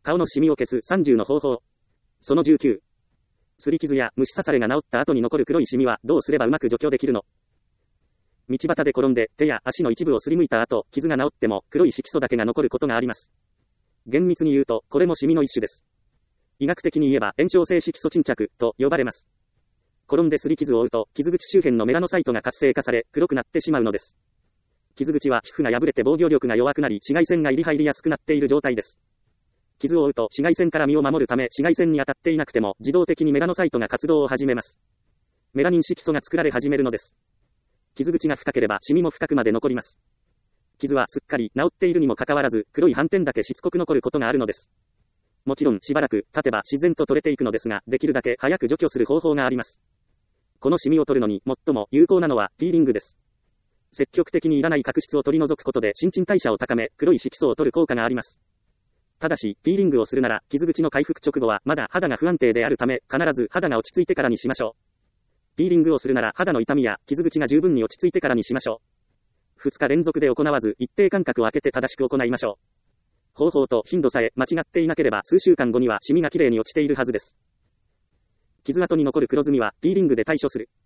顔のシミを消す30の方法。その19。擦り傷や虫刺されが治った後に残る黒いシミはどうすればうまく除去できるの？道端で転んで手や足の一部をすりむいた後、傷が治っても黒い色素だけが残ることがあります。厳密に言うと、これもシミの一種です。医学的に言えば炎症性色素沈着と呼ばれます。転んですり傷を負うと、傷口周辺のメラノサイトが活性化され、黒くなってしまうのです。傷口は皮膚が破れて防御力が弱くなり、紫外線が入りやすくなっている状態です。傷を負うと紫外線から身を守るため、紫外線に当たっていなくても自動的にメラノサイトが活動を始めます。メラニン色素が作られ始めるのです。傷口が深ければシミも深くまで残ります。傷はすっかり治っているにもかかわらず、黒い斑点だけしつこく残ることがあるのです。もちろんしばらく経てば自然と取れていくのですが、できるだけ早く除去する方法があります。このシミを取るのに最も有効なのはピーリングです。積極的にいらない角質を取り除くことで新陳代謝を高め、黒い色素を取る効果があります。ただし、ピーリングをするなら、傷口の回復直後はまだ肌が不安定であるため、必ず肌が落ち着いてからにしましょう。ピーリングをするなら肌の痛みや傷口が十分に落ち着いてからにしましょう。2日連続で行わず、一定間隔を空けて正しく行いましょう。方法と頻度さえ間違っていなければ数週間後にはシミがきれいに落ちているはずです。傷跡に残る黒ずみはピーリングで対処する。